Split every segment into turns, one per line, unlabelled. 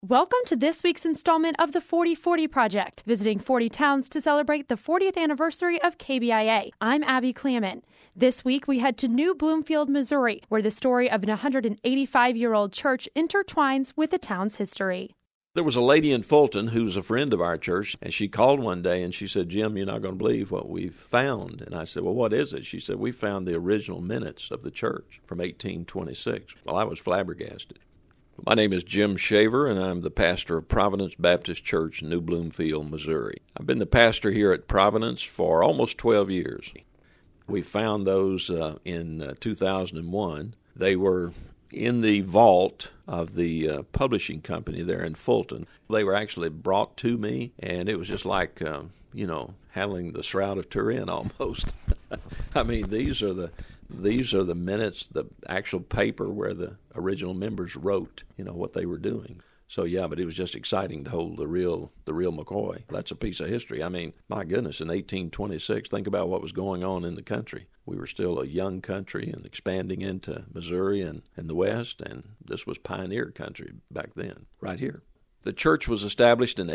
Welcome to this week's installment of the 40/40 Project, visiting 40 towns to celebrate the 40th anniversary of KBIA. I'm Abby Clement. This week we head to New Bloomfield, Missouri, where the story of an 185-year-old church intertwines with the town's history.
There was a lady in Fulton who's a friend of our church, and she called one day and she said, "Jim, you're not going to believe what we've found." And I said, "Well, what is it?" She said, "We found the original minutes of the church from 1826. Well, I was flabbergasted. My name is Jim Shaver, and I'm the pastor of Providence Baptist Church in New Bloomfield, Missouri. I've been the pastor here at Providence for almost 12 years. We found those in 2001. They were in the vault of the publishing company there in Fulton. They were actually brought to me, and it was just like, handling the Shroud of Turin almost. I mean, these are the minutes, the actual paper where the original members wrote, what they were doing. So, yeah, but it was just exciting to hold the real McCoy. That's a piece of history. I mean, my goodness, in 1826, think about what was going on in the country. We were still a young country and expanding into Missouri and the West, and this was pioneer country back then, right here. The church was established in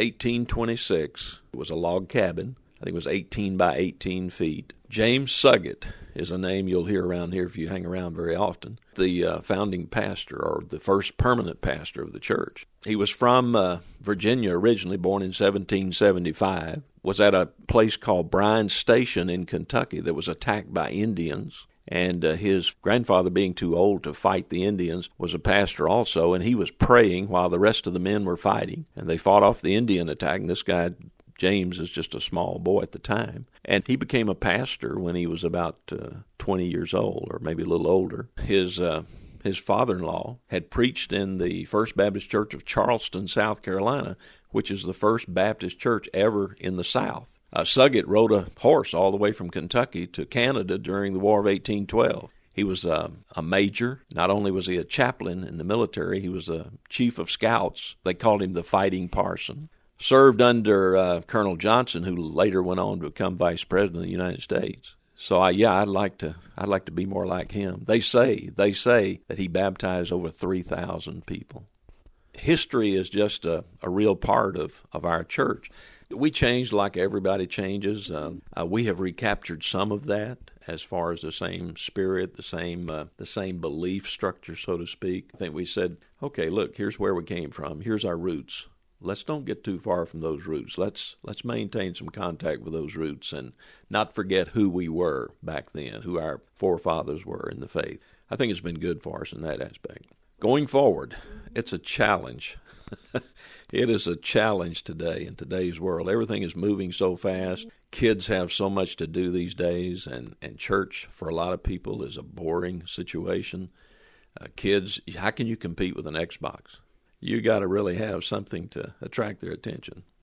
1826. It was a log cabin. I think it was 18 by 18 feet. James Suggett is a name you'll hear around here if you hang around very often. The founding pastor, or the first permanent pastor of the church. He was from Virginia originally, born in 1775. Was at a place called Bryan Station in Kentucky that was attacked by Indians. And his grandfather, being too old to fight the Indians, was a pastor also, and he was praying while the rest of the men were fighting. And they fought off the Indian attack, and this guy, James, is just a small boy at the time. And he became a pastor when he was about 20 years old, or maybe a little older. His father-in-law had preached in the First Baptist Church of Charleston, South Carolina, which is the first Baptist church ever in the South. Suggett rode a horse all the way from Kentucky to Canada during the War of 1812. He was a major. Not only was he a chaplain in the military, he was a chief of scouts. They called him the Fighting Parson. Served under Colonel Johnson, who later went on to become Vice President of the United States. So, I'd like to be more like him. They say that he baptized over 3,000 people. History is just a real part of our church. We changed like everybody changes. We have recaptured some of that as far as the same spirit, the same belief structure, so to speak. I think we said, okay, look, here's where we came from. Here's our roots. Let's don't get too far from those roots. Let's maintain some contact with those roots and not forget who we were back then, who our forefathers were in the faith. I think it's been good for us in that aspect. Going forward, it's a challenge. It is a challenge today in today's world. Everything is moving so fast. Kids have so much to do these days, and church for a lot of people is a boring situation. Kids, how can you compete with an Xbox? You got to really have something to attract their attention.